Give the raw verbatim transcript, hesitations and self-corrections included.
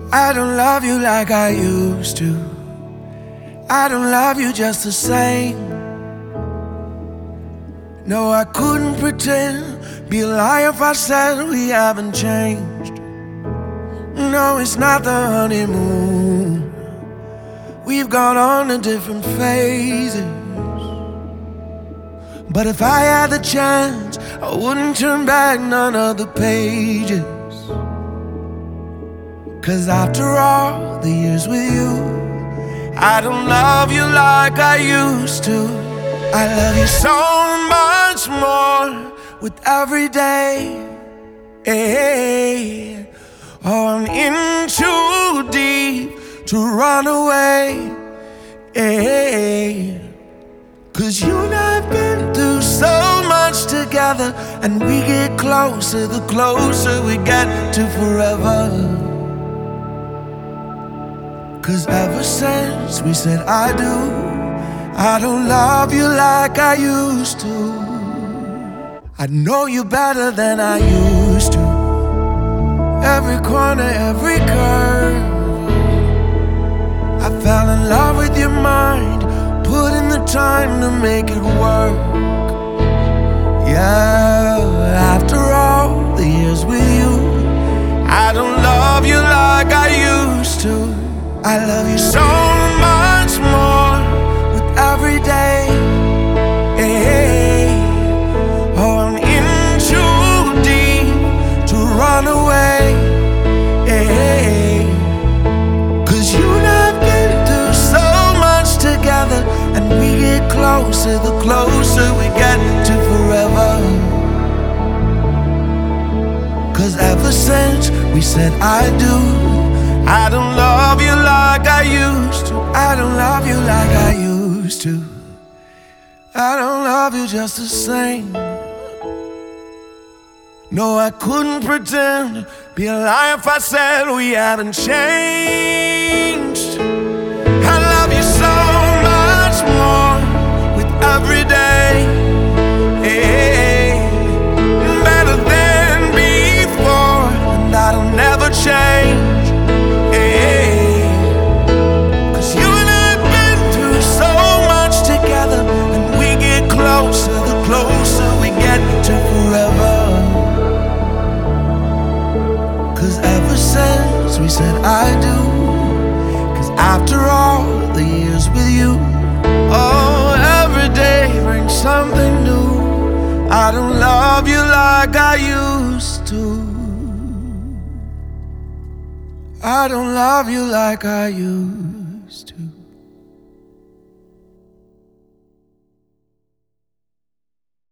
I don't love you like I used to. I don't love you just the same. No, I couldn't pretend, be a liar if I said we haven't changed. No, it's not the honeymoon. We've gone on to different phases. But if I had the chance, I wouldn't turn back none of the pages. 'Cause after all the years with you, I don't love you like I used to. I love you so much more with every day. Hey, oh, I'm in too deep to run away. Hey, 'cause you and I've been through so much together, and we get closer the closer we get to forever. 'Cause ever since we said I do, I don't love you like I used to. I know you better than I used to. Every corner, every curve, I fell in love with your mind, put in the time to make it work. Yeah, after all the years with you, I don't love you like I used to. I love you so much more with every day. Hey, oh, I'm in too deep to run away. Hey, 'cause you and I've been through so much together, and we get closer the closer we get to forever. 'Cause ever since we said I do, I don't love you like I used to. I don't love you like I used to. I don't love you just the same. No, I couldn't pretend, be a liar if I said we haven't changed. I love you so much more with every day. Hey, better than before, and that'll never change. Closer, the closer we get to forever. 'Cause ever since we said I do, 'cause after all the years with you, oh, every day brings something new. I don't love you like I used to. I don't love you like I used to.